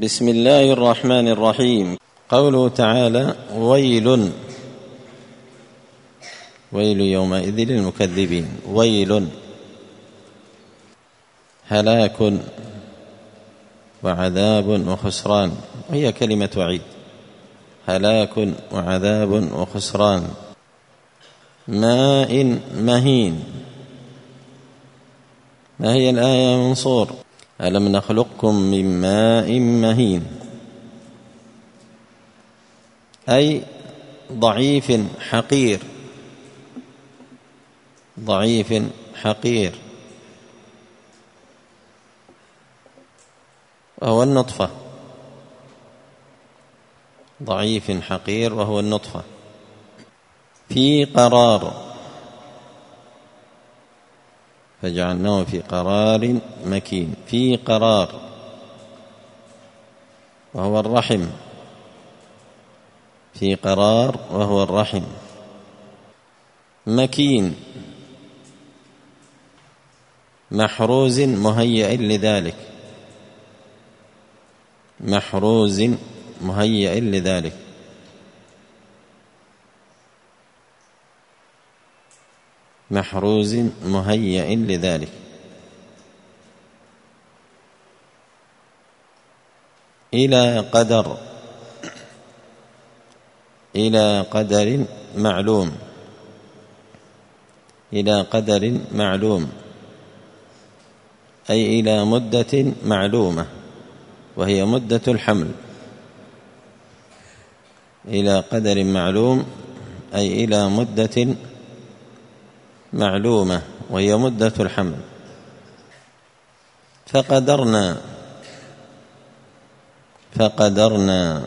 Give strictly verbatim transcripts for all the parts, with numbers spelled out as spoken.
بسم الله الرحمن الرحيم. قوله تعالى: ويل ويل يومئذ للمكذبين. ويل هلاك وعذاب وخسران، وهي كلمة وعيد. هلاك وعذاب وخسران. ماء مهين. ما هي الآية يا منصور؟ ألم نخلقكم من ماء مهين، أي ضعيف حقير. ضعيف حقير وهو النطفة. ضعيف حقير وهو النطفة. في قرار، فجعلناه في قرار مكين. في قرار وهو الرحم. في قرار وهو الرحم. مكين محروز مهيئ لذلك. محروز مهيئ لذلك. محروز مهيئ لذلك. إلى قدر. إلى قدر معلوم. إلى قدر معلوم، أي إلى مدة معلومة، وهي مدة الحمل. إلى قدر معلوم أي إلى مدة معلومة، وهي مدة الحمل. فقدرنا. فقدرنا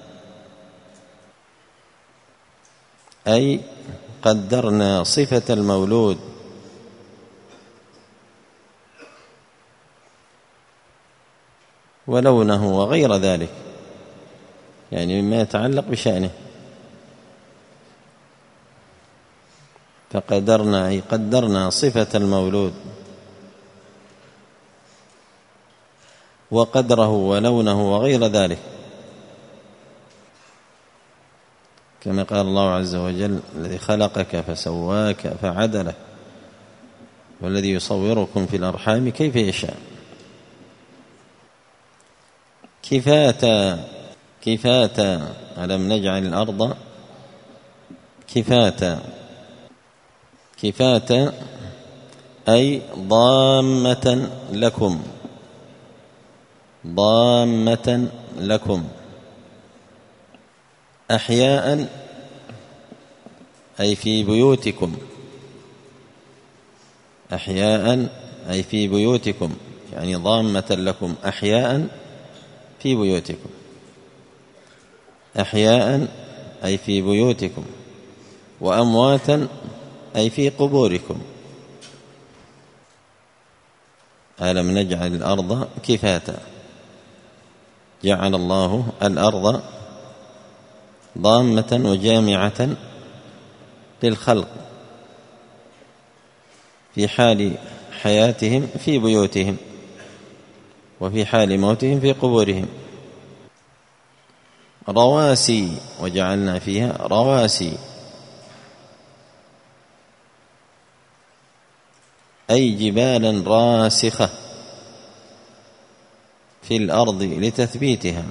أي قدرنا صفة المولود. ولونه وغير ذلك، يعني مما يتعلق بشأنه. فقدرنا أي قدرنا صفة المولود وقدره ولونه وغير ذلك، كما قال الله عز وجل: الذي خلقك فسواك فعدلك والذي يصوركم في الأرحام كيف يشاء. كفاتا. كفاتا ألم نجعل الأرض كفاتا. كفاتا أي ضامة لكم. ضامة لكم. أحياء أي في بيوتكم. أحياء أي في بيوتكم، يعني ضامة لكم أحياء في بيوتكم. أحياء أي في بيوتكم، وأمواتا أي في قبوركم. ألم نجعل الأرض كفاتا. جعل الله الأرض ضامة وجامعة للخلق في حال حياتهم في بيوتهم، وفي حال موتهم في قبورهم. رواسي، وجعلنا فيها رواسي أي جبالا راسخة في الأرض لتثبيتها.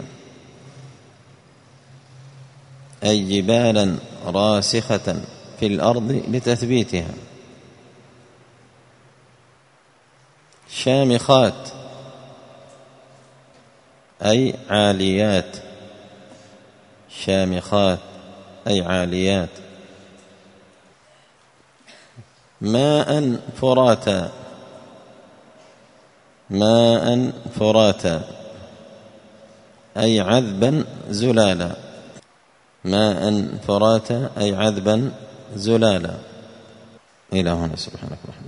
أي جبالا راسخة في الأرض لتثبيتها. شامخات أي عاليات. شامخات أي عاليات. ماء فراتا. ماء فراتا أي عذبا زلالا. ماء فراتا أي عذبا زلالا. إلى هنا. سبحانك.